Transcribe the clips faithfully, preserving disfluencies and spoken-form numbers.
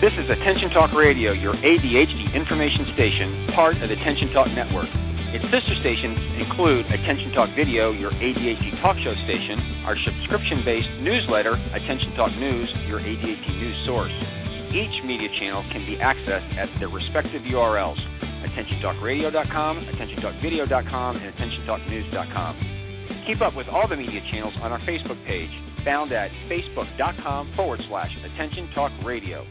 This is Attention Talk Radio, your A D H D information station, part of the Attention Talk Network. Its sister stations include Attention Talk Video, your A D H D talk show station, our subscription-based newsletter, Attention Talk News, your A D H D news source. Each media channel can be accessed at their respective U R Ls, attention talk radio dot com, attention talk video dot com, and attention talk news dot com. Keep up with all the media channels on our Facebook page, found at facebook.com forward slash Attention Talk Radio.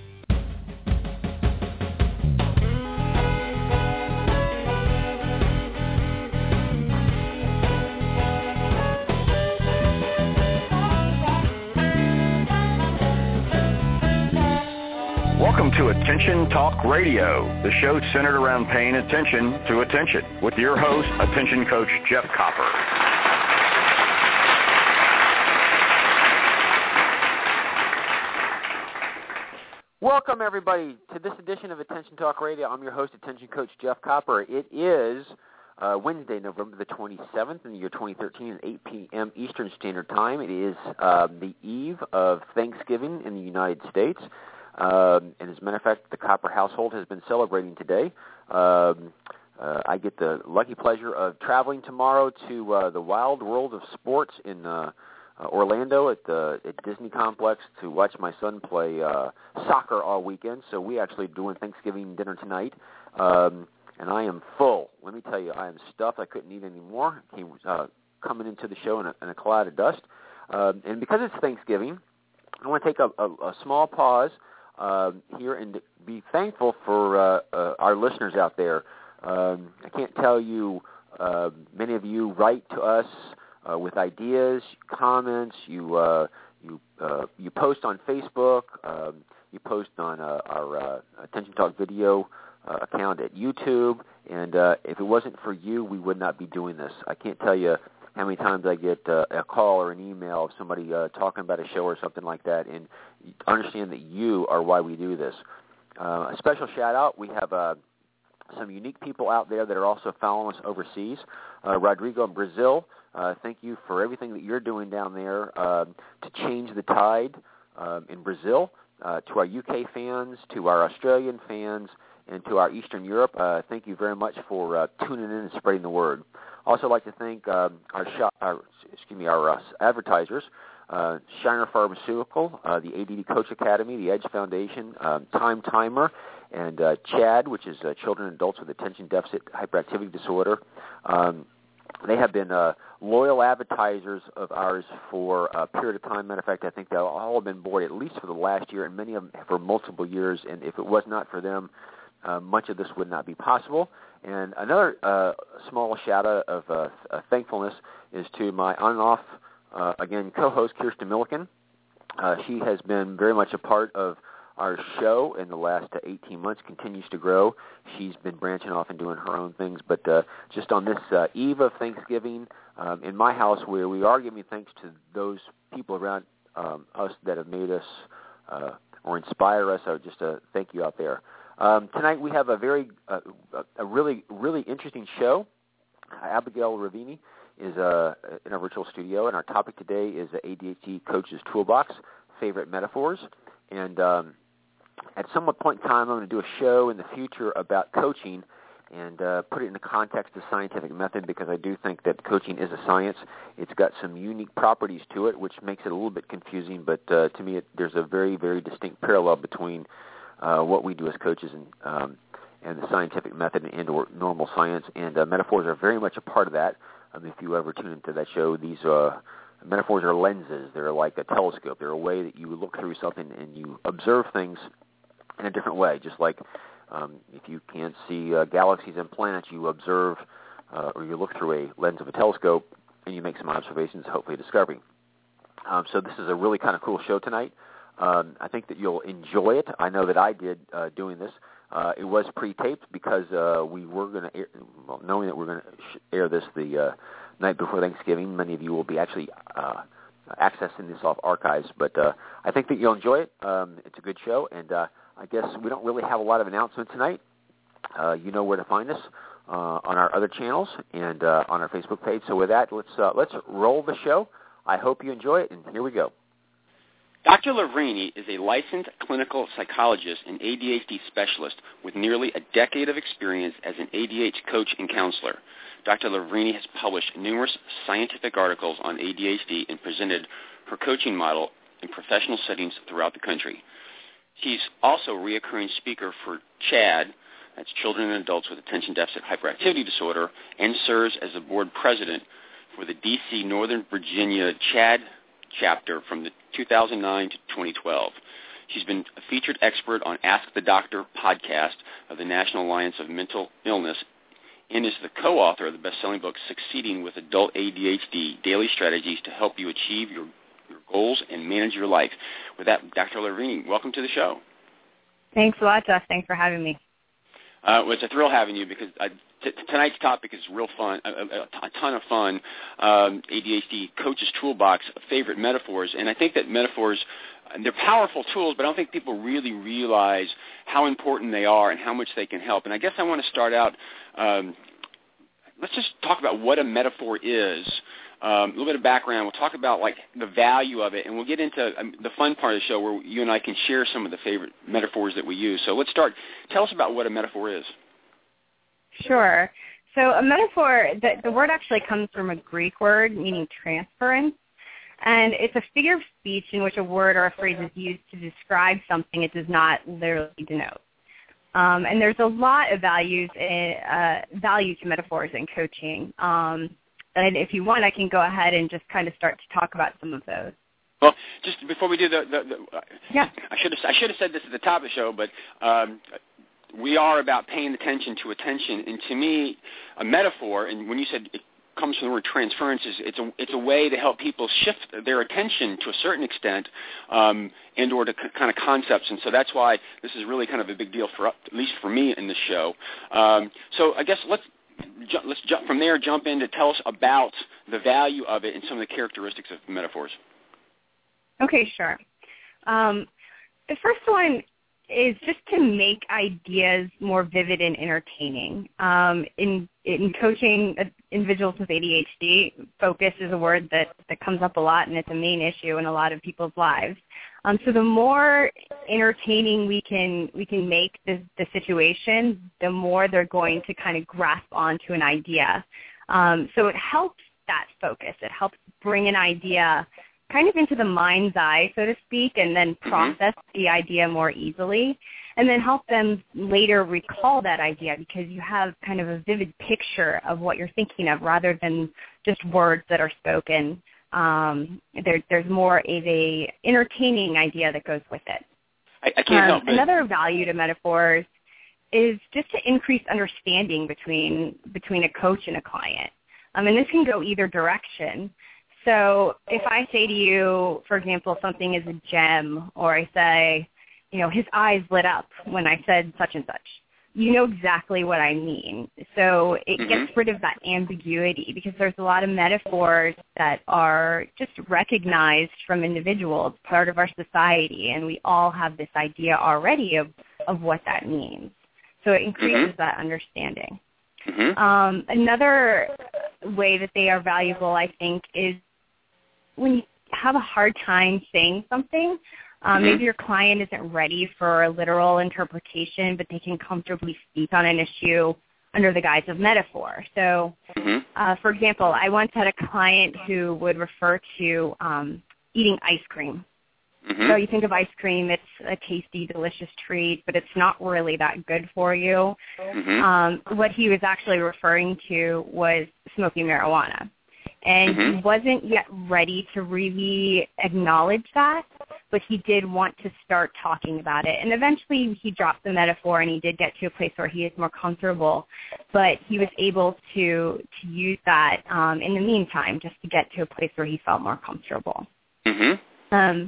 Welcome to Attention Talk Radio, the show centered around paying attention to attention, with your host, Attention Coach Jeff Copper. Welcome, everybody, to this edition of Attention Talk Radio. I'm your host, Attention Coach Jeff Copper. It is uh, Wednesday, November the twenty-seventh in the year twenty thirteen at eight p.m. Eastern Standard Time. It is uh, the eve of Thanksgiving in the United States. Um, and as a matter of fact, the Copper household has been celebrating today. Um, uh, I get the lucky pleasure of traveling tomorrow to uh, the wild world of sports in uh, uh, Orlando at the at Disney Complex to watch my son play uh, soccer all weekend. So we actually doing Thanksgiving dinner tonight, um, and I am full. Let me tell you, I am stuffed. I couldn't eat any more. Came uh, coming into the show in a, in a cloud of dust, um, and because it's Thanksgiving, I want to take a, a, a small pause Uh, here and be thankful for uh, uh, our listeners out there. Um, I can't tell you, uh, many of you write to us uh, with ideas, comments. You uh, you uh, you post on Facebook. Um, you post on uh, our uh, Attention Talk Video uh, account at YouTube. And uh, if it wasn't for you, we would not be doing this. I can't tell you how many times I get uh, a call or an email of somebody uh, talking about a show or something like that, and understand that you are why we do this. Uh, a special shout-out, we have uh, some unique people out there that are also following us overseas. Uh, Rodrigo in Brazil, uh, thank you for everything that you're doing down there uh, to change the tide uh, in Brazil. Uh, to our U K fans, to our Australian fans, and to our Eastern Europe, uh, thank you very much for uh, tuning in and spreading the word. Also, like to thank um, our, shop, our excuse me our uh, advertisers, uh, Shiner Pharmaceutical, uh, the A D D Coach Academy, the Edge Foundation, um, Time Timer, and uh, CHAD, which is uh, Children and Adults with Attention Deficit Hyperactivity Disorder. Um, they have been uh, loyal advertisers of ours for a period of time. Matter of fact, I think they'll all have been board at least for the last year, and many of them for multiple years. And if it was not for them, uh, much of this would not be possible. And another uh, small shout-out of uh, uh, thankfulness is to my on-and-off, uh, again, co-host, Kirsten Milliken. Uh, she has been very much a part of our show in the last uh, eighteen months, continues to grow. She's been branching off and doing her own things. But uh, just on this uh, eve of Thanksgiving, um, in my house, where we are giving thanks to those people around um, us that have made us uh, or inspire us, so just a thank you out there. Um, tonight we have a very, uh, a really, really interesting show. Abigail Ravini is uh, in our virtual studio, and our topic today is the A D H D Coach's Toolbox, Favorite Metaphors. And um, at some point in time, I'm going to do a show in the future about coaching and uh, put it in the context of scientific method, because I do think that coaching is a science. It's got some unique properties to it, which makes it a little bit confusing, but uh, to me it, there's a very, very distinct parallel between Uh, what we do as coaches and um, and the scientific method and or normal science, and uh, metaphors are very much a part of that. Um, if you ever tune into that show, these uh, metaphors are lenses. They're like a telescope. They're a way that you look through something and you observe things in a different way. Just like um, if you can't see uh, galaxies and planets, you observe uh, or you look through a lens of a telescope and you make some observations, hopefully a discovery. Um, so this is a really kind of cool show tonight. Um, I think that you'll enjoy it. I know that I did uh, doing this. Uh, it was pre-taped because uh, we were going to, well, knowing that we're going to air this the uh, night before Thanksgiving, many of you will be actually uh, accessing this off archives. But uh, I think that you'll enjoy it. Um, it's a good show, and uh, I guess we don't really have a lot of announcements tonight. Uh, you know where to find us uh, on our other channels and uh, on our Facebook page. So with that, let's uh, let's roll the show. I hope you enjoy it, and here we go. Doctor Lavrini is a licensed clinical psychologist and A D H D specialist with nearly a decade of experience as an A D H D coach and counselor. Doctor Lavrini has published numerous scientific articles on A D H D and presented her coaching model in professional settings throughout the country. She's also a reoccurring speaker for CHADD, that's Children and Adults with Attention Deficit Hyperactivity Disorder, and serves as the board president for the D C Northern Virginia CHADD chapter from the two thousand nine to twenty twelve. She's been a featured expert on Ask the Doctor podcast of the National Alliance of Mental Illness and is the co-author of the best-selling book Succeeding with Adult A D H D, Daily Strategies to Help You Achieve Your, your Goals and Manage Your Life. With that, Doctor Lavrini, welcome to the show. Thanks a lot, Josh. Thanks for having me. Uh, well, it's a thrill having you because I, t- tonight's topic is real fun, a, a, a ton of fun. Um, A D H D Coach's Toolbox, favorite metaphors, and I think that metaphors, they're powerful tools, but I don't think people really realize how important they are and how much they can help. And I guess I want to start out, um, let's just talk about what a metaphor is. Um, a little bit of background. We'll talk about like the value of it, and we'll get into um, the fun part of the show where you and I can share some of the favorite metaphors that we use. So let's start. Tell us about what a metaphor is. Sure. So a metaphor, the, the word actually comes from a Greek word meaning transference, and it's a figure of speech in which a word or a phrase is used to describe something it does not literally denote. Um, and there's a lot of values, in, uh, value to metaphors in coaching. Um, And if you want, I can go ahead and just kind of start to talk about some of those. Well, just before we do the, the, the yeah, I should have I should have said this at the top of the show, but um, we are about paying attention to attention. And to me, a metaphor, and when you said it comes from the word transference, is it's a it's a way to help people shift their attention to a certain extent, um, and or to c- kind of concepts. And so that's why this is really kind of a big deal for at least for me in this show. Um, so I guess let's. Let's jump from there, jump in to tell us about the value of it and some of the characteristics of metaphors. Okay, sure. Um, the first one is just to make ideas more vivid and entertaining. Um, in, in coaching individuals with A D H D, focus is a word that, that comes up a lot, and it's a main issue in a lot of people's lives. Um, so the more entertaining we can we can make the, the situation, the more they're going to kind of grasp onto an idea. Um, so it helps that focus. It helps bring an idea kind of into the mind's eye, so to speak, and then process mm-hmm. the idea more easily, and then help them later recall that idea because you have kind of a vivid picture of what you're thinking of rather than just words that are spoken. Um, there, there's more of a entertaining idea that goes with it. I, I can't um, help but... Another value to metaphors is just to increase understanding between between a coach and a client. Um, and this can go either direction. So if I say to you, for example, something is a gem, or I say, you know, his eyes lit up when I said such and such, you know exactly what I mean. So it mm-hmm. gets rid of that ambiguity because there's a lot of metaphors that are just recognized from individuals, part of our society, and we all have this idea already of, of what that means. So it increases mm-hmm. that understanding. Mm-hmm. Um, another way that they are valuable, I think, is when you have a hard time saying something, Um, mm-hmm. maybe your client isn't ready for a literal interpretation, but they can comfortably speak on an issue under the guise of metaphor. So, mm-hmm. uh, for example, I once had a client who would refer to um, eating ice cream. Mm-hmm. So you think of ice cream, it's a tasty, delicious treat, but it's not really that good for you. Mm-hmm. Um, what he was actually referring to was smoking marijuana. And mm-hmm. he wasn't yet ready to really acknowledge that, but he did want to start talking about it. And eventually he dropped the metaphor and he did get to a place where he is more comfortable, but he was able to, to use that um, in the meantime just to get to a place where he felt more comfortable. Mm-hmm. Um,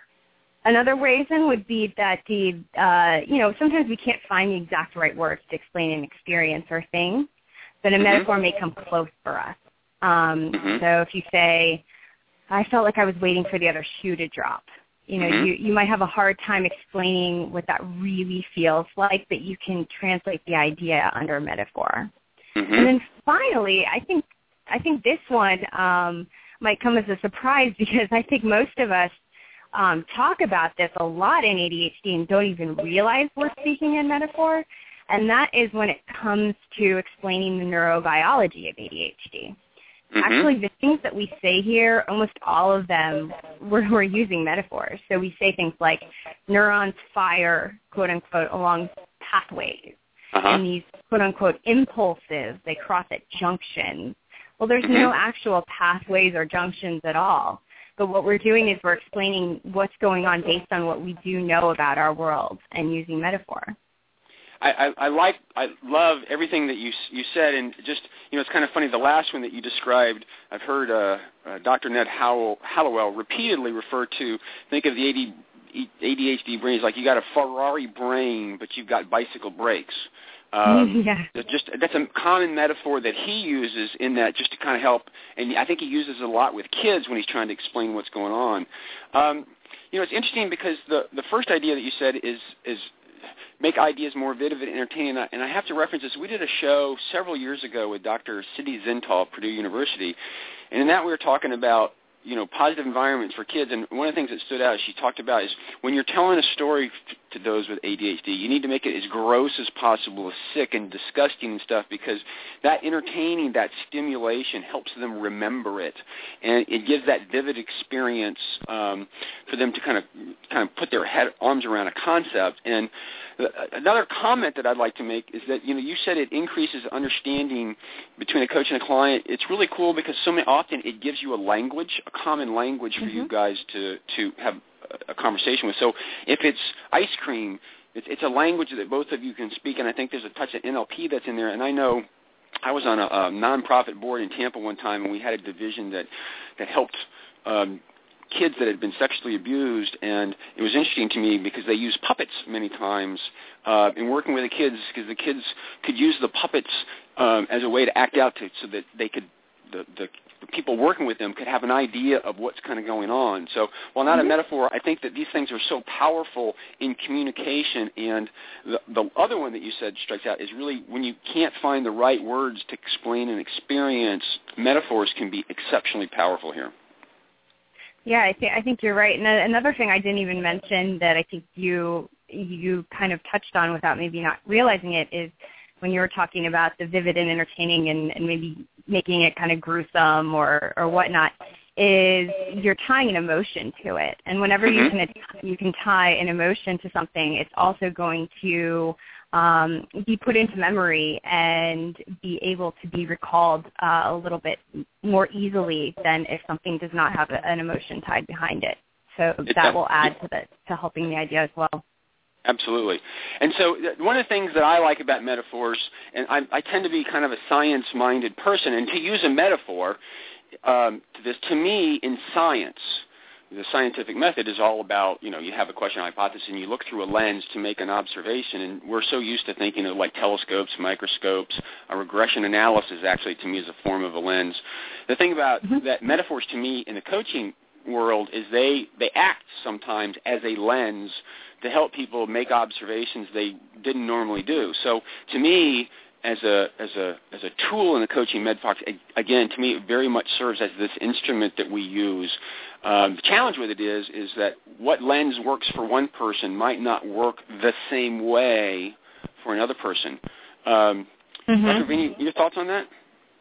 another reason would be that the, uh, you know, sometimes we can't find the exact right words to explain an experience or thing, but a mm-hmm. metaphor may come close for us. Um, mm-hmm. So if you say, I felt like I was waiting for the other shoe to drop, you know, mm-hmm. you, you might have a hard time explaining what that really feels like, but you can translate the idea under a metaphor. Mm-hmm. And then finally, I think I think this one um, might come as a surprise because I think most of us um, talk about this a lot in A D H D and don't even realize we're speaking in metaphor, and that is when it comes to explaining the neurobiology of A D H D. Mm-hmm. Actually, the things that we say here, almost all of them, we're, we're using metaphors. So we say things like neurons fire, quote-unquote, along pathways. Uh-huh. And these, quote-unquote, impulses, they cross at junctions. Well, there's mm-hmm. no actual pathways or junctions at all. But what we're doing is we're explaining what's going on based on what we do know about our world and using metaphor. I, I, I like, I love everything that you you said, and just, you know, it's kind of funny, the last one that you described, I've heard uh, uh, Doctor Ned Howell, Hallowell repeatedly refer to, think of the A D H D brain as like you got a Ferrari brain, but you've got bicycle brakes. Um, yeah. Just that's a common metaphor that he uses in that, just to kind of help, and I think he uses it a lot with kids when he's trying to explain what's going on. Um, you know, it's interesting because the the first idea that you said is is make ideas more vivid and entertaining. And I, and I have to reference this. We did a show several years ago with Doctor Sidney Zintal of Purdue University, and in that we were talking about, you know, positive environments for kids. And one of the things that stood out she talked about is when you're telling a story to those with A D H D, you need to make it as gross as possible, as sick and disgusting and stuff, because that entertaining, that stimulation helps them remember it, and it gives that vivid experience um, for them to kind of kind of put their head arms around a concept. And another comment that I'd like to make is that, you know, you said it increases understanding between a coach and a client. It's really cool because so many, often it gives you a language, a common language for mm-hmm. you guys to, to have a conversation with. So if it's ice cream, it's, it's a language that both of you can speak, and I think there's a touch of N L P that's in there. And I know I was on a, a nonprofit board in Tampa one time, and we had a division that, that helped um, kids that had been sexually abused, and it was interesting to me because they used puppets many times uh, in working with the kids, because the kids could use the puppets um, as a way to act out to, so that they could, the, the, the people working with them could have an idea of what's kind of going on. So while not mm-hmm. a metaphor, I think that these things are so powerful in communication. And the, the other one that you said strikes out is really when you can't find the right words to explain an experience, metaphors can be exceptionally powerful here. Yeah, I think I think you're right. And another thing I didn't even mention that I think you you kind of touched on without maybe not realizing it is when you were talking about the vivid and entertaining and, and maybe making it kind of gruesome or, or whatnot, is you're tying an emotion to it. And whenever mm-hmm. you can you can tie an emotion to something, it's also going to um, be put into memory and be able to be recalled uh, a little bit more easily than if something does not have a, an emotion tied behind it. So that will add to the to helping the idea as well. Absolutely. And so one of the things that I like about metaphors, and I, I tend to be kind of a science-minded person, and to use a metaphor, um, to this, to me, in science, the scientific method is all about, you know, you have a question or hypothesis, and you look through a lens to make an observation, and we're so used to thinking of like telescopes, microscopes. A regression analysis actually, to me, is a form of a lens. The thing about mm-hmm. that metaphors, to me, in the coaching world is they, they act sometimes as a lens to help people make observations they didn't normally do. So to me, as a as a as a tool in the coaching MedFox, again, to me, it very much serves as this instrument that we use. Um, the challenge with it is is that what lens works for one person might not work the same way for another person. Um, mm-hmm. Doctor Vini, your thoughts on that?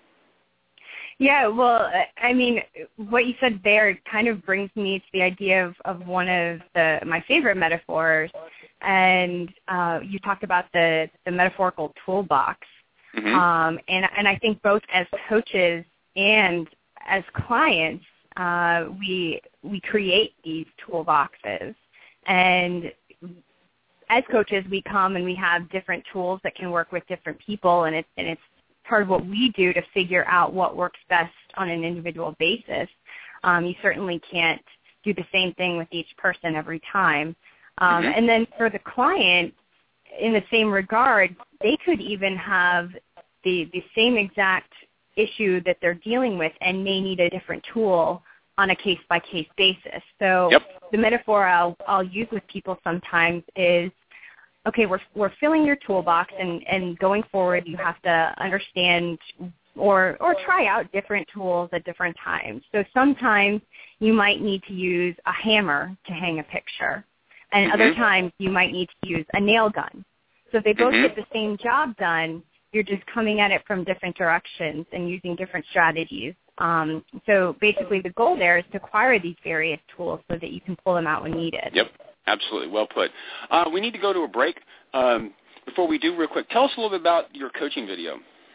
Yeah, well, I mean, what you said there kind of brings me to the idea of, of one of the my favorite metaphors, and uh, you talked about the, the metaphorical toolbox. Mm-hmm. Um, and, and I think both as coaches and as clients, uh, we we create these toolboxes. And as coaches, we come and we have different tools that can work with different people, and it's and it's part of what we do to figure out what works best on an individual basis. Um, you certainly can't do the same thing with each person every time. Um, mm-hmm. And then for the client, in the same regard, they could even have the, the same exact issue that they're dealing with and may need a different tool on a case-by-case basis. So yep. the metaphor I'll, I'll use with people sometimes is, okay, we're we're filling your toolbox, and, and going forward, you have to understand or, or try out different tools at different times. So sometimes you might need to use a hammer to hang a picture, and mm-hmm. other times you might need to use a nail gun. So if they both mm-hmm. get the same job done, you're just coming at it from different directions and using different strategies. Um, so basically the goal there is to acquire these various tools so that you can pull them out when needed. Yep, absolutely. Well put. Uh, we need to go to a break. Um, before we do, real quick, tell us a little bit about your coaching video.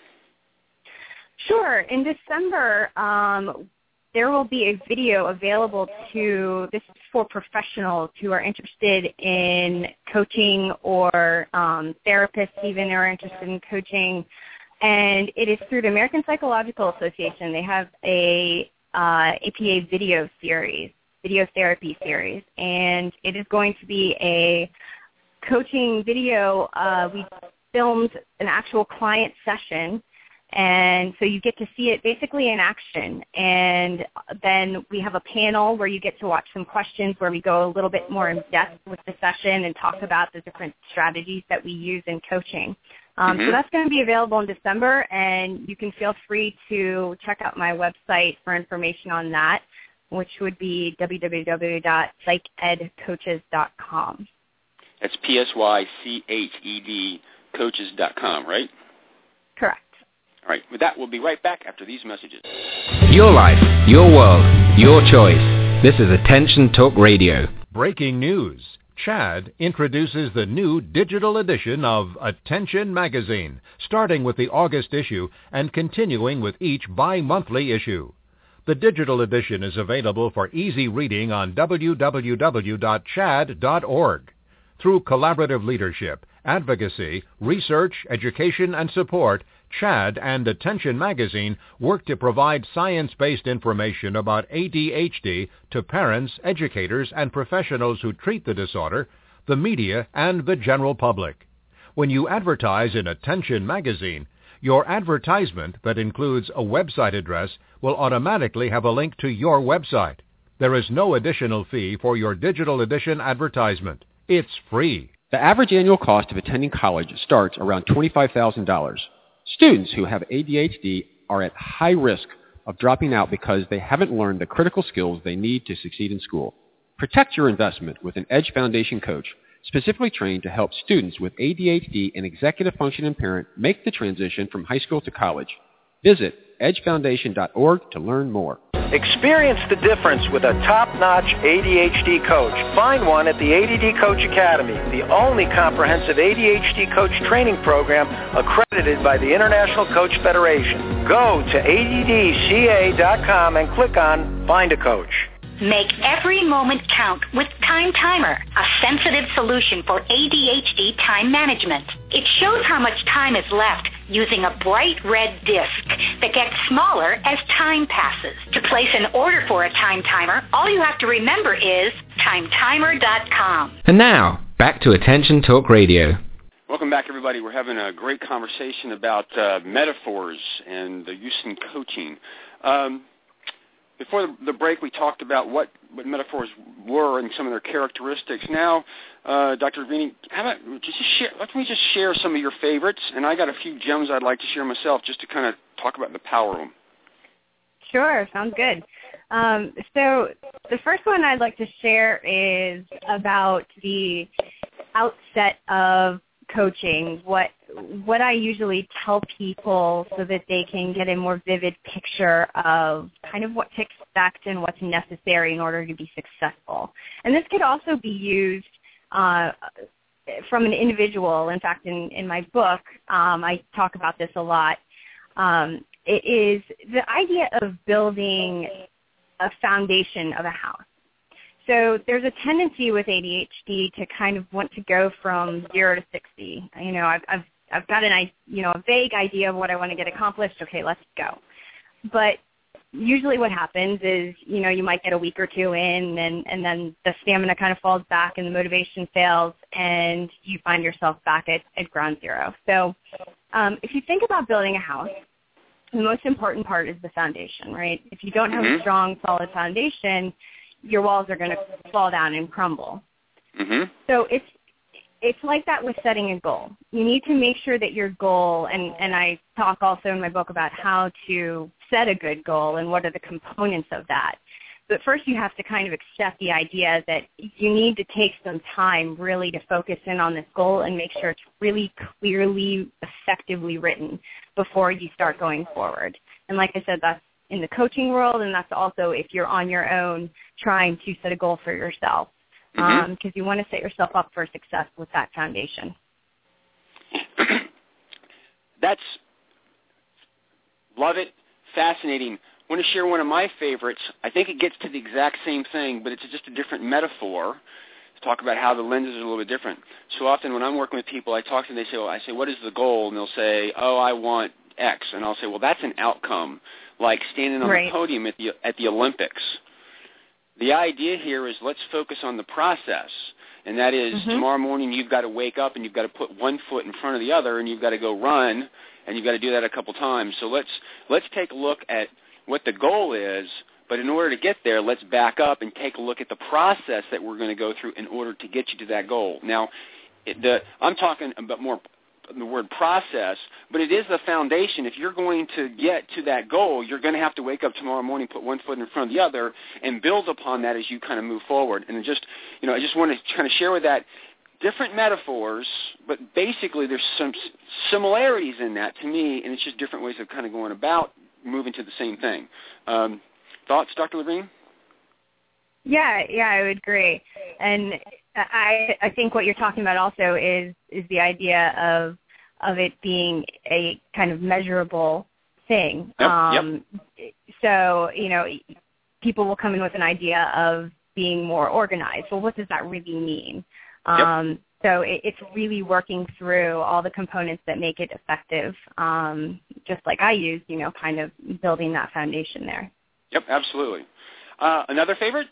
Sure. In December, um, there will be a video available to, this is for professionals who are interested in coaching, or um, therapists even who are interested in coaching. And it is through the American Psychological Association. They have a uh, A P A video series, video therapy series. And it is going to be a coaching video. Uh, we filmed an actual client session, and so you get to see it basically in action. And then we have a panel where you get to watch some questions where we go a little bit more in depth with the session and talk about the different strategies that we use in coaching. Um, mm-hmm. So that's going to be available in December, and you can feel free to check out my website for information on that, which would be w w w dot psych ed coaches dot com. That's P S Y C H E D coaches dot com, right? Correct. All right. With that, we'll be right back after these messages. Your life, your world, your choice. This is Attention Talk Radio. Breaking news. Chad introduces the new digital edition of Attention Magazine, starting with the August issue and continuing with each bi-monthly issue. The digital edition is available for easy reading on w w w dot chad dot org. Through collaborative leadership, advocacy, research, education, and support, Chad and Attention Magazine work to provide science-based information about A D H D to parents, educators, and professionals who treat the disorder, the media, and the general public. When you advertise in Attention Magazine, your advertisement that includes a website address will automatically have a link to your website. There is no additional fee for your digital edition advertisement. It's free. The average annual cost of attending college starts around twenty-five thousand dollars. Students who have A D H D are at high risk of dropping out because they haven't learned the critical skills they need to succeed in school. Protect your investment with an Edge Foundation coach, specifically trained to help students with A D H D and executive function impairment make the transition from high school to college. Visit edge foundation dot org to learn more. Experience the difference with a top-notch A D H D coach. Find one at the A D D Coach Academy, the only comprehensive A D H D coach training program accredited by the International Coach Federation. Go to A D D C A dot com and click on Find a Coach. Make every moment count with Time Timer, a sensitive solution for A D H D time management. It shows how much time is left using a bright red disc that gets smaller as time passes. To place an order for a Time Timer, all you have to remember is time timer dot com. And now, back to Attention Talk Radio. Welcome back, everybody. We're having a great conversation about uh, metaphors and the use in coaching. Um, Before the, the break, we talked about what, what metaphors were and some of their characteristics. Now, uh, Doctor Ravini, how about just share, let me just share some of your favorites, and I got a few gems I'd like to share myself just to kind of talk about the power of them. Sure, sounds good. Um, so the first one I'd like to share is about the outset of coaching, what what I usually tell people so that they can get a more vivid picture of kind of what to expect and what's necessary in order to be successful. And this could also be used uh, from an individual. In fact, in, in my book, um, I talk about this a lot. Um, it is the idea of building a foundation of a house. So there's a tendency with A D H D to kind of want to go from zero to sixty. You know, I've I've, I've got an you know a vague idea of what I want to get accomplished. Okay, let's go. But usually, what happens is you know you might get a week or two in, and and then the stamina kind of falls back, and the motivation fails, and you find yourself back at, at ground zero. So um, if you think about building a house, the most important part is the foundation, right? If you don't have mm-hmm. a strong, solid foundation, your walls are going to fall down and crumble. Mm-hmm. So it's it's like that with setting a goal. You need to make sure that your goal, and, and I talk also in my book about how to set a good goal and what are the components of that. But first you have to kind of accept the idea that you need to take some time really to focus in on this goal and make sure it's really clearly, effectively written before you start going forward. And like I said, that's in the coaching world, and that's also if you're on your own trying to set a goal for yourself, because mm-hmm. um, you want to set yourself up for success with that foundation. That's, love it, fascinating. I want to share one of my favorites. I think it gets to the exact same thing, but it's just a different metaphor to talk about how the lenses are a little bit different. So often when I'm working with people, I talk to them, they say, well, I say, what is the goal? And they'll say, oh, I want X. And I'll say, well, that's an outcome, like standing on right. the podium at the at the Olympics. The idea here is let's focus on the process, and that is mm-hmm. tomorrow morning you've got to wake up and you've got to put one foot in front of the other, and you've got to go run, and you've got to do that a couple times. So let's let's take a look at what the goal is, but in order to get there, let's back up and take a look at the process that we're going to go through in order to get you to that goal. Now, it, the, I'm talking about more the word process, but it is the foundation. If you're going to get to that goal, you're going to have to wake up tomorrow morning, put one foot in front of the other, and build upon that as you kind of move forward. And just, you know, I just want to kind of share with that different metaphors, but basically there's some similarities in that to me, and it's just different ways of kind of going about moving to the same thing. Um, thoughts, Doctor Levine? Yeah, yeah, I would agree. And I I think what you're talking about also is is the idea of of it being a kind of measurable thing. Yep, um, yep. So, you know, people will come in with an idea of being more organized. Well, what does that really mean? Um, yep. So it, it's really working through all the components that make it effective, um, just like I use, you know, kind of building that foundation there. Yep, absolutely. Uh, another favorite?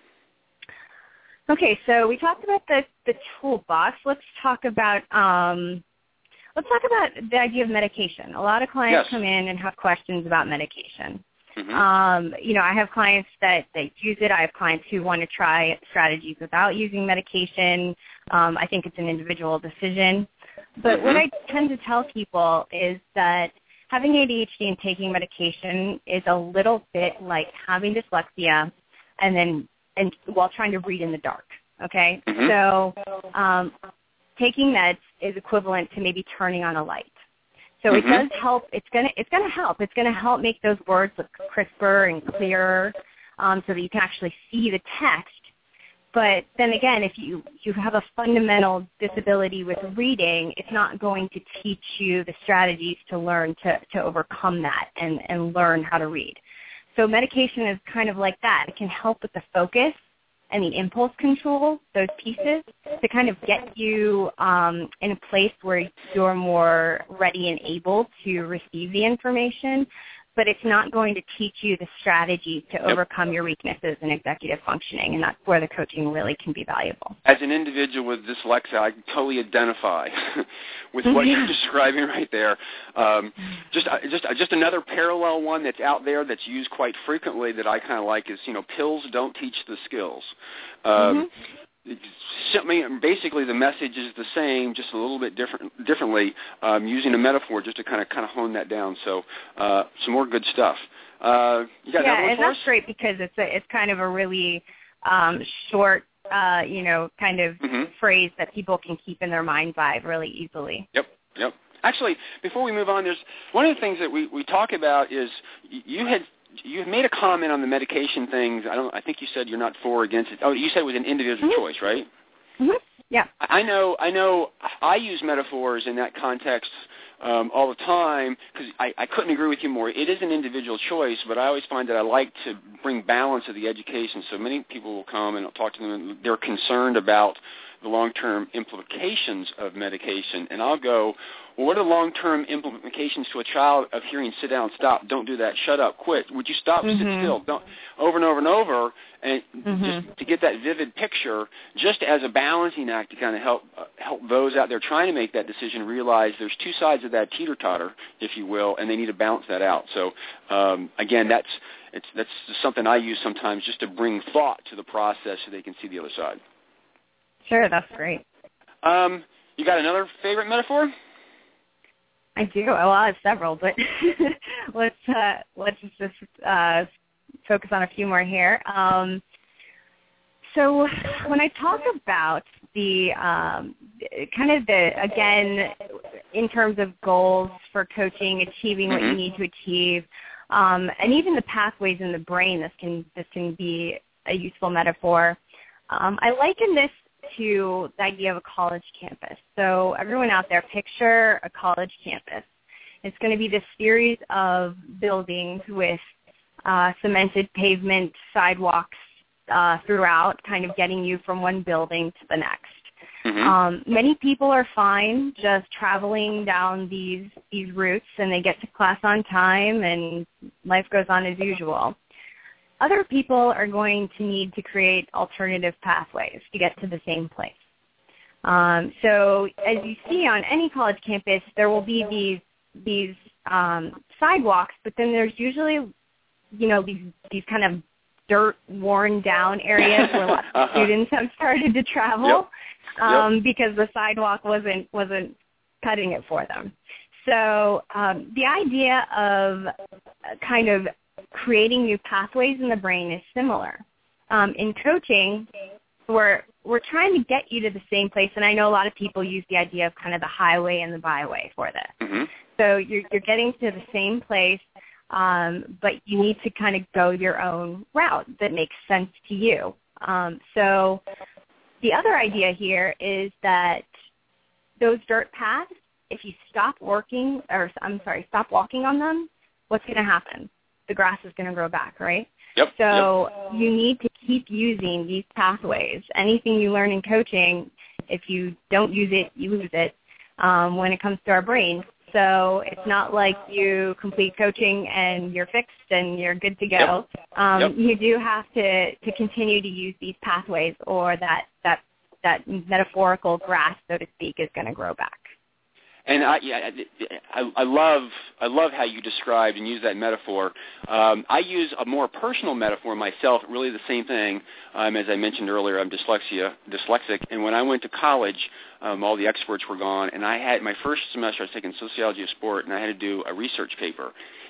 Okay, so we talked about the, the toolbox. Let's talk about um, let's talk about the idea of medication. A lot of clients yes. come in and have questions about medication. Mm-hmm. Um, you know, I have clients that, that use it. I have clients who want to try strategies without using medication. Um, I think it's an individual decision. But mm-hmm. what I tend to tell people is that having A D H D and taking medication is a little bit like having dyslexia and then and while trying to read in the dark, okay? Mm-hmm. So um, taking meds is equivalent to maybe turning on a light. So mm-hmm. it does help. It's gonna it's gonna help. It's gonna help make those words look crisper and clearer, um, so that you can actually see the text. But then again, if you you have a fundamental disability with reading, it's not going to teach you the strategies to learn to to overcome that and and learn how to read. So medication is kind of like that. It can help with the focus and the impulse control, those pieces, to kind of get you um, in a place where you're more ready and able to receive the information. But it's not going to teach you the strategies to yep. overcome your weaknesses in executive functioning, and that's where the coaching really can be valuable. As an individual with dyslexia, I totally identify with what you're describing right there. Um, just, just, just another parallel one that's out there that's used quite frequently that I kind of like is, you know, pills don't teach the skills. Um, mm-hmm. I mean, basically, the message is the same, just a little bit different, differently, um, using a metaphor just to kind of kind of hone that down. So, uh, some more good stuff. Uh, you got yeah, another one and for that's us? great because it's a, it's kind of a really um, short, uh, you know, kind of mm-hmm. phrase that people can keep in their mind's eye really easily. Yep, yep. Actually, before we move on, there's one of the things that we, we talk about is you had. You made a comment on the medication things. I don't. I think you said you're not for or against it. Oh, you said it was an individual mm-hmm. choice, right? Mm-hmm. Yeah. I know. I know. I use metaphors in that context um, all the time because I, I couldn't agree with you more. It is an individual choice, but I always find that I like to bring balance to the education. So many people will come and I'll talk to them, and they're concerned about the long-term implications of medication, and I'll go, well, what are the long-term implications to a child of hearing sit down, stop, don't do that, shut up, quit, would you stop, mm-hmm. sit still, don't, over and over and over, and mm-hmm. just to get that vivid picture, just as a balancing act to kind of help uh, help those out there trying to make that decision realize there's two sides of that teeter-totter, if you will, and they need to balance that out. So, um, again, that's it's that's just something I use sometimes just to bring thought to the process so they can see the other side. Sure, that's great. Um, you got another favorite metaphor? I do. Well, I have several, but let's uh, let's just uh, focus on a few more here. Um, so when I talk about the um, kind of the, again, in terms of goals for coaching, achieving what mm-hmm. you need to achieve, um, and even the pathways in the brain, this can this can be a useful metaphor. Um, I liken this to the idea of a college campus. So everyone out there, picture a college campus. It's going to be this series of buildings with uh, cemented pavement, sidewalks uh, throughout, kind of getting you from one building to the next. Mm-hmm. Um, many people are fine just traveling down these these routes, and they get to class on time, and life goes on as usual. Other people are going to need to create alternative pathways to get to the same place. Um, so as you see on any college campus, there will be these these um, sidewalks, but then there's usually, you know, these these kind of dirt worn down areas where lots of uh-huh. students have started to travel yep. Um, yep. because the sidewalk wasn't wasn't cutting it for them. So um, the idea of kind of creating new pathways in the brain is similar. Um, in coaching, we're we're trying to get you to the same place, and I know a lot of people use the idea of kind of the highway and the byway for this. Mm-hmm. So you're you're getting to the same place, um, but you need to kind of go your own route that makes sense to you. Um, so the other idea here is that those dirt paths, if you stop working, or I'm sorry, stop walking on them, what's going to happen? The grass is going to grow back, right? Yep. So yep. you need to keep using these pathways. Anything you learn in coaching, if you don't use it, you lose it um, when it comes to our brain. So it's not like you complete coaching and you're fixed and you're good to go. Yep. Um, yep. You do have to, to continue to use these pathways, or that, that, that metaphorical grass, so to speak, is going to grow back. And I, yeah, I, I love, I love how you described and use that metaphor. Um, I use a more personal metaphor myself. Really, the same thing. Um, as I mentioned earlier, I'm dyslexia, dyslexic, and when I went to college, um, all the experts were gone, and I had my first semester. I was taking sociology of sport, and I had to do a research paper,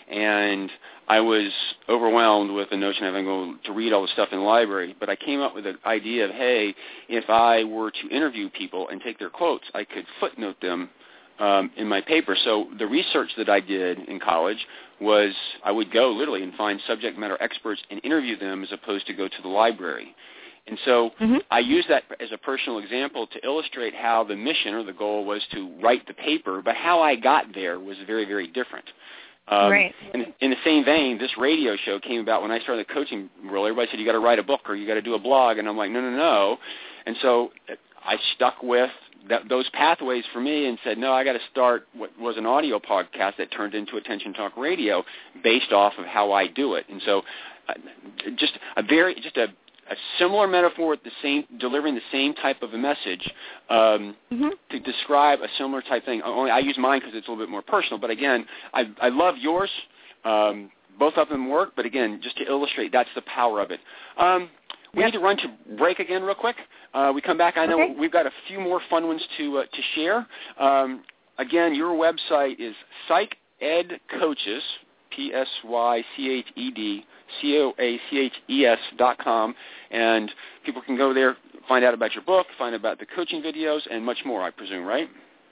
and I was overwhelmed with the notion of having to go to read all the stuff in the library. But I came up with the idea of, hey, if I were to interview people and take their quotes, I could footnote them Um, in my paper. So the research that I did in college was I would go literally and find subject matter experts and interview them as opposed to go to the library. And so mm-hmm. I use that as a personal example to illustrate how the mission or the goal was to write the paper, but how I got there was very, very different. Um, right. in, in the same vein, this radio show came about when I started the coaching role. Everybody said, you got to write a book or you got to do a blog. And I'm like, no, no, no. And so I stuck with That, those pathways for me and said, no, I got to start what was an audio podcast that turned into Attention Talk Radio based off of how I do it. And so uh, just a very, just a, a similar metaphor with the same, delivering the same type of a message um, mm-hmm. to describe a similar type thing. Only I use mine because it's a little bit more personal. But again, I, I love yours. Um, both of them work. But again, just to illustrate, that's the power of it. Um, We yep. need to run to break again real quick. Uh, we come back. I know okay. we've got a few more fun ones to uh, to share. Um, again, your website is PsychEdCoaches, P S Y C H E D C O A C H E S dot com, and people can go there, find out about your book, find out about the coaching videos, and much more, I presume, right?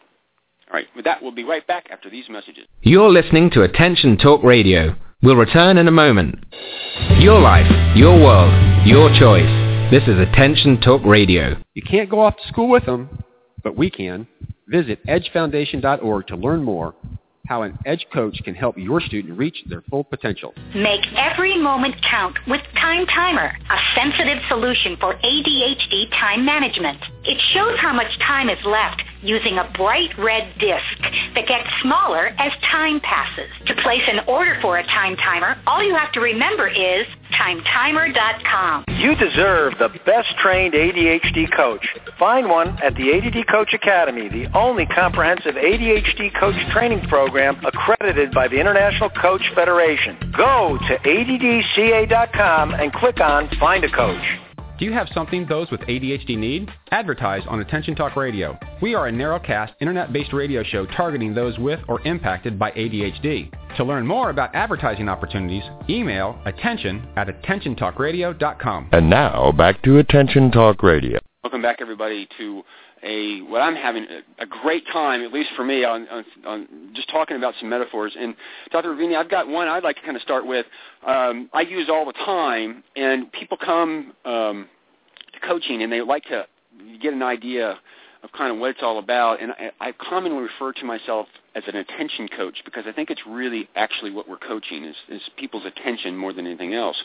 All right. With that, we'll be right back after these messages. You're listening to Attention Talk Radio. We'll return in a moment. Your life, your world, your choice. This is Attention Talk Radio. You can't go off to school with them, but we can. Visit edge foundation dot org to learn more how an Edge coach can help your student reach their full potential. Make every moment count with Time Timer, a sensitive solution for A D H D time management. It shows how much time is left using a bright red disc that gets smaller as time passes. To place an order for a Time Timer, all you have to remember is time timer dot com. You deserve the best trained A D H D coach. Find one at the A D D Coach Academy, the only comprehensive A D H D coach training program accredited by the International Coach Federation. Go to A D D C A dot com and click on Find a Coach. Do you have something those with A D H D need? Advertise on Attention Talk Radio. We are a narrowcast, internet-based radio show targeting those with or impacted by A D H D. To learn more about advertising opportunities, email attention at attention talk radio dot com. And now, back to Attention Talk Radio. Welcome back, everybody, to a what I'm having a, a great time, at least for me, on, on, on just talking about some metaphors. And Doctor Ravini, I've got one I'd like to kind of start with. Um, I use all the time, and people come um, to coaching, and they like to get an idea of kind of what it's all about. And I, I commonly refer to myself as an attention coach because I think it's really actually what we're coaching is, is people's attention more than anything else.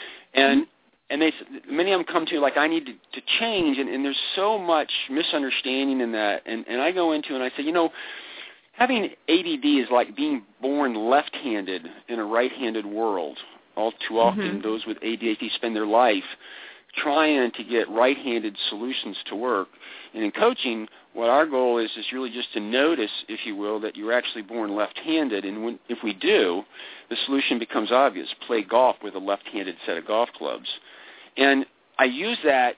And And they, many of them come to like, I need to, to change, and, and there's so much misunderstanding in that. And, and I go into it and I say, you know, having A D D is like being born left-handed in a right-handed world. All too often, mm-hmm. those with A D H D spend their life trying to get right-handed solutions to work. And in coaching, what our goal is is really just to notice, if you will, that you're actually born left-handed. And when, if we do, the solution becomes obvious. Play golf with a left-handed set of golf clubs. And I use that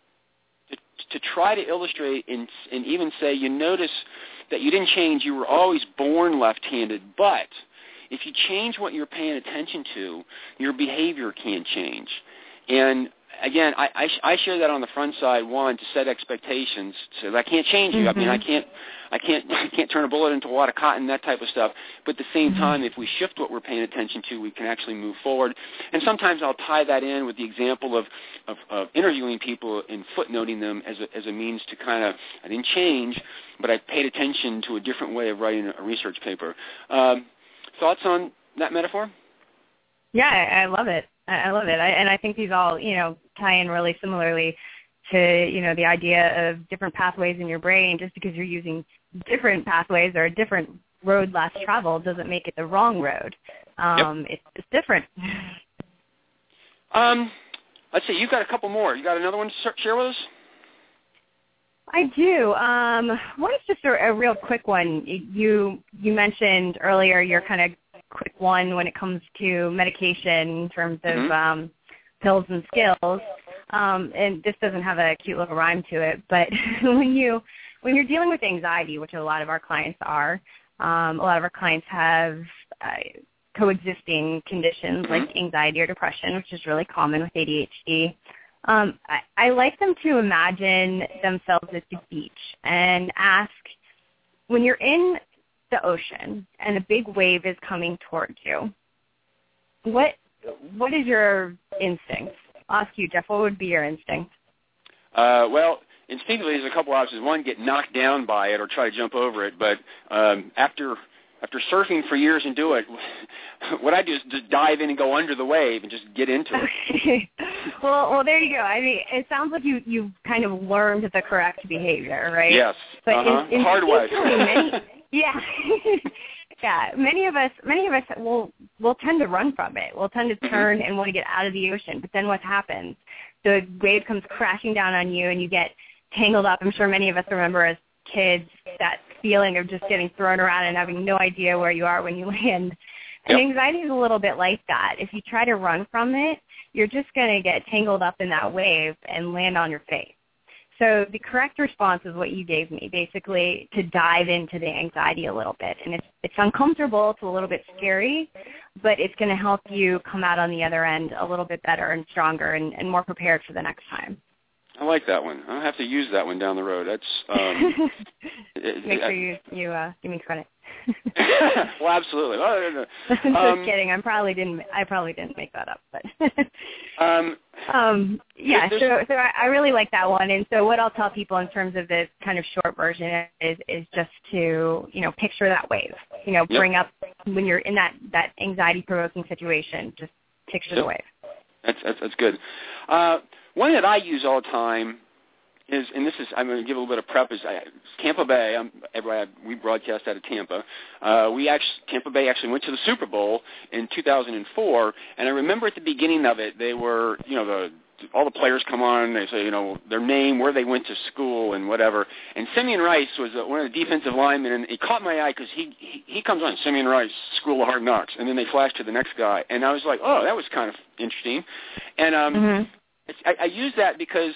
to, to try to illustrate and, and even say, you notice that you didn't change. You were always born left-handed. But if you change what you're paying attention to, your behavior can change. And again, I, I, I share that on the front side, one, to set expectations. So I can't change you. Mm-hmm. I mean, I can't, I can't, I can't turn a bullet into a wad of cotton, that type of stuff. But at the same mm-hmm. time, if we shift what we're paying attention to, we can actually move forward. And sometimes I'll tie that in with the example of, of, of interviewing people and footnoting them as a, as a means to kind of, I didn't change, but I paid attention to a different way of writing a research paper. Um, thoughts on that metaphor? Yeah, I, I love it. I love it. I, and I think these all, you know, tie in really similarly to, you know, the idea of different pathways in your brain. Just because you're using different pathways or a different road less traveled doesn't make it the wrong road. Um, yep. It's just different. Um, let's see. You've got a couple more. You got another one to share with us? I do. Um, one is just a, a real quick one. You you mentioned earlier you're kind of quick one when it comes to medication in terms of mm-hmm. um, pills and skills. Um, and this doesn't have a cute little rhyme to it, but when you when you're dealing with anxiety, which a lot of our clients are, um, a lot of our clients have uh, coexisting conditions mm-hmm. like anxiety or depression, which is really common with A D H D. Um, I, I like them to imagine themselves at the beach and ask, when you're in the ocean and a big wave is coming towards you, what what is your instinct? I'll ask you, Jeff, what would be your instinct? Uh, well, instinctively, there's a couple options. One, get knocked down by it or try to jump over it. But um, after after surfing for years and do it, what I do is just dive in and go under the wave and just get into it. well, well, there you go. I mean, it sounds like you you've kind of learned the correct behavior, right? Yes. But uh-huh. in, hard way. many, yeah. Yeah, many of us, many of us will will tend to run from it. We'll tend to turn and want to get out of the ocean. But then what happens? The wave comes crashing down on you, and you get tangled up. I'm sure many of us remember as kids that feeling of just getting thrown around and having no idea where you are when you land. And yep. anxiety is a little bit like that. If you try to run from it, you're just going to get tangled up in that wave and land on your face. So the correct response is what you gave me, basically to dive into the anxiety a little bit. And it's it's uncomfortable, it's a little bit scary, but it's going to help you come out on the other end a little bit better and stronger and, and more prepared for the next time. I like that one. I'll have to use that one down the road. That's um, it, Make sure you, you uh, give me credit. Well, absolutely. Um, Just kidding. I probably didn't. I probably didn't make that up, but um, um, yeah. So, so I, I really like that one. And so, what I'll tell people in terms of this kind of short version is is just to you know picture that wave. You know, bring yep. up when you're in that that anxiety provoking situation. Just picture yep. the wave. That's that's, that's good. Uh, one that I use all the time is, and this is, I'm going to give a little bit of prep, is I, Tampa Bay. I'm, everybody, we broadcast out of Tampa. Uh, we actually, Tampa Bay actually went to the Super Bowl in two thousand four, and I remember at the beginning of it, they were, you know, the all the players come on, they say, you know, their name, where they went to school, and whatever. And Simeon Rice was uh, one of the defensive linemen, and it caught my eye because he, he he comes on, Simeon Rice, School of Hard Knocks, and then they flash to the next guy, and I was like, oh, that was kind of interesting. And um, mm-hmm. it's, I, I use that because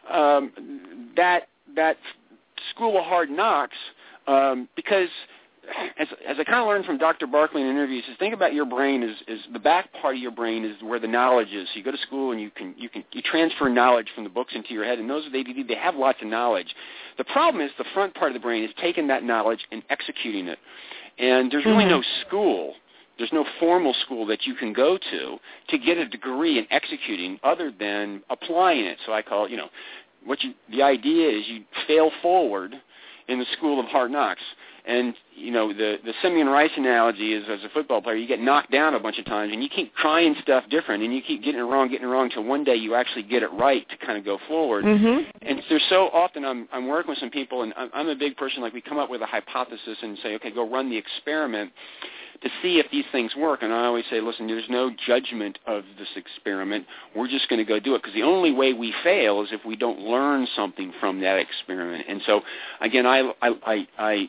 um, that that School of Hard Knocks, um, because as, as I kind of learned from Doctor Barkley in interviews, is think about your brain is, is the back part of your brain is where the knowledge is. So you go to school and you can you can you transfer knowledge from the books into your head, and those with A D D, they have lots of knowledge. The problem is the front part of the brain is taking that knowledge and executing it, and there's really mm-hmm. no school. There's no formal school that you can go to to get a degree in executing other than applying it. So I call it, you know, what you, the idea is you fail forward in the School of Hard Knocks. And, you know, the, the Simeon Rice analogy is as a football player, you get knocked down a bunch of times and you keep trying stuff different and you keep getting it wrong, getting it wrong until one day you actually get it right to kind of go forward. Mm-hmm. And there's so often I'm, I'm working with some people, and I'm, I'm a big person, like we come up with a hypothesis and say, okay, go run the experiment to see if these things work. And I always say, listen, there's no judgment of this experiment. We're just going to go do it, because the only way we fail is if we don't learn something from that experiment. And so, again, I, I, I, I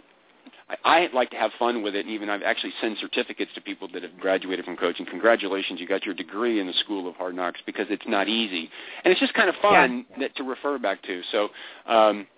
I like to have fun with it, and even I've actually sent certificates to people that have graduated from coaching. Congratulations, you got your degree in the School of Hard Knocks, because it's not easy. And it's just kind of fun yeah. that, to refer back to. So, um,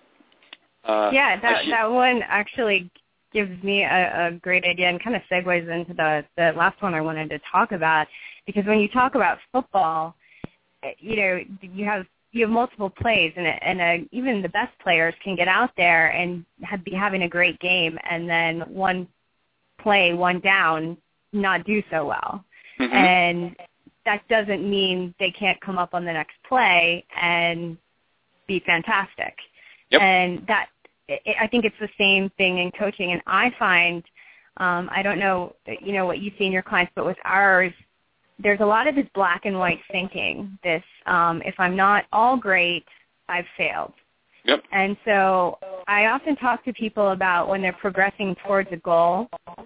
uh, yeah, that, that one actually gives me a, a great idea and kind of segues into the, the last one I wanted to talk about, because when you talk about football, you know, you have you have multiple plays, and, and uh, even the best players can get out there and have, be having a great game, and then one play, one down, not do so well. Mm-hmm. And that doesn't mean they can't come up on the next play and be fantastic. Yep. And that, I think it's the same thing in coaching. And I find, um, I don't know, you know, what you see in your clients, but with ours, there's a lot of this black and white thinking, this um, if I'm not all great, I've failed. Yep. And so I often talk to people about when they're progressing towards a goal,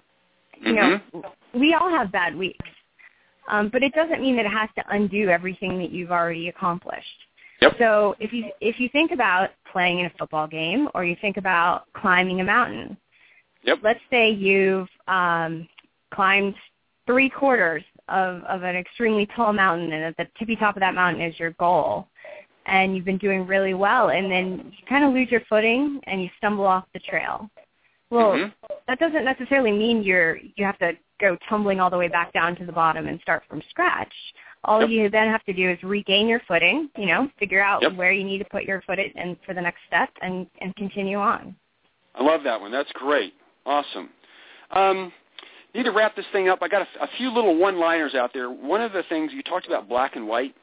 you mm-hmm. know, we all have bad weeks, um, but it doesn't mean that it has to undo everything that you've already accomplished. Yep. So if you if you think about playing in a football game, or you think about climbing a mountain, yep. let's say you've um, climbed three quarters of, of an extremely tall mountain, and at the tippy top of that mountain is your goal, and you've been doing really well, and then you kind of lose your footing and you stumble off the trail. Well, mm-hmm. that doesn't necessarily mean you're you have to go tumbling all the way back down to the bottom and start from scratch. All yep. you then have to do is regain your footing, you know, figure out yep. where you need to put your foot in and for the next step, and, and continue on. I love that one. That's great. Awesome. Um, need to wrap this thing up. I got a, a few little one-liners out there. One of the things you talked about, black and white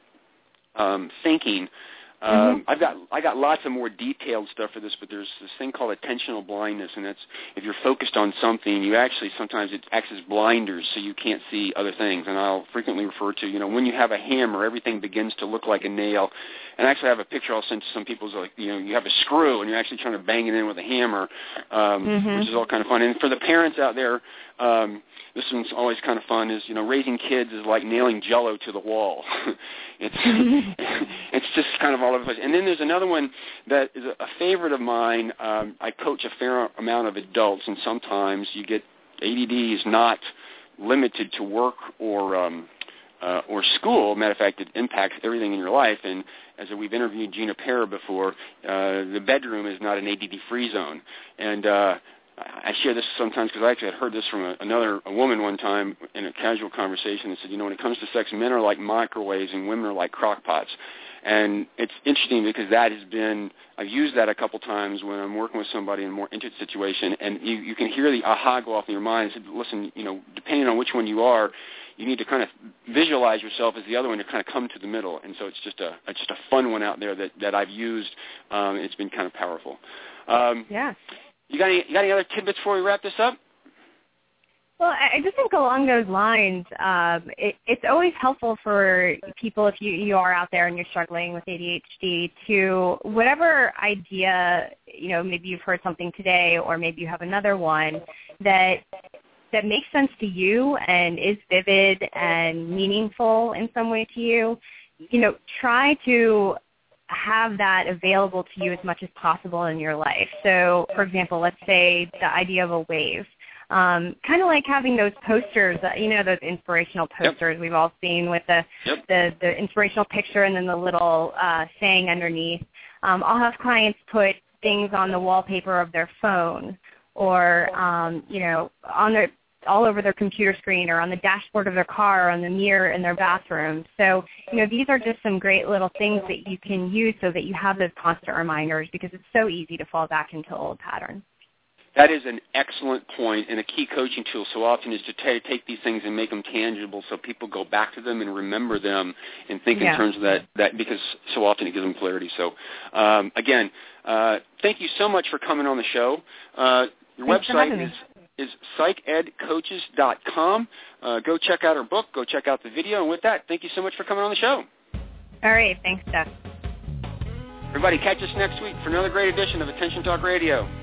um, thinking. Um, mm-hmm. I've got I got lots of more detailed stuff for this, but there's this thing called attentional blindness, and that's if you're focused on something, you actually sometimes it acts as blinders, so you can't see other things. And I'll frequently refer to, you know, when you have a hammer, everything begins to look like a nail. And I actually have a picture I'll send to some people. It's like, you know, you have a screw, and you're actually trying to bang it in with a hammer, um, mm-hmm. which is all kind of fun. And for the parents out there, um, this one's always kind of fun, is, you know, raising kids is like nailing Jell-O to the wall. it's it's just kind of all over the place. And then there's another one that is a favorite of mine. Um, I coach a fair amount of adults, and sometimes you get A D D is not limited to work or um, uh, or school. Matter of fact, it impacts everything in your life. And as we've interviewed Gina Pera before, uh, the bedroom is not an A D D-free zone. And uh, I share this sometimes because I actually had heard this from a, another a woman one time in a casual conversation that said, you know, when it comes to sex, men are like microwaves and women are like crock pots. And it's interesting because that has been, I've used that a couple times when I'm working with somebody in a more intimate situation, and you, you can hear the aha go off in your mind and say, listen, you know, depending on which one you are, you need to kind of visualize yourself as the other one to kind of come to the middle. And so it's just a it's just a fun one out there that, that I've used. Um, it's been kind of powerful. Um, yeah. You got any, you got any other tidbits before we wrap this up? Well, I just think along those lines, um, it, it's always helpful for people, if you, you are out there and you're struggling with A D H D, to whatever idea, you know, maybe you've heard something today or maybe you have another one that that makes sense to you and is vivid and meaningful in some way to you, you know, try to have that available to you as much as possible in your life. So, for example, let's say the idea of a wave. Um, kind of like having those posters, uh, you know, those inspirational posters yep. we've all seen with the, yep. the, the inspirational picture and then the little uh, saying underneath. Um, I'll have clients put things on the wallpaper of their phone or, um, you know, on their all over their computer screen or on the dashboard of their car or on the mirror in their bathroom. So, you know, these are just some great little things that you can use so that you have those constant reminders because it's so easy to fall back into old patterns. That is an excellent point, and a key coaching tool so often is to t- take these things and make them tangible so people go back to them and remember them and think yeah. in terms of that, that because so often it gives them clarity. So, um, again, uh, thank you so much for coming on the show. Uh, your Thanks website is is psych ed coaches dot com. Uh, go check out our book. Go check out the video. And with that, thank you so much for coming on the show. All right. Thanks, Jeff. Everybody, catch us next week for another great edition of Attention Talk Radio.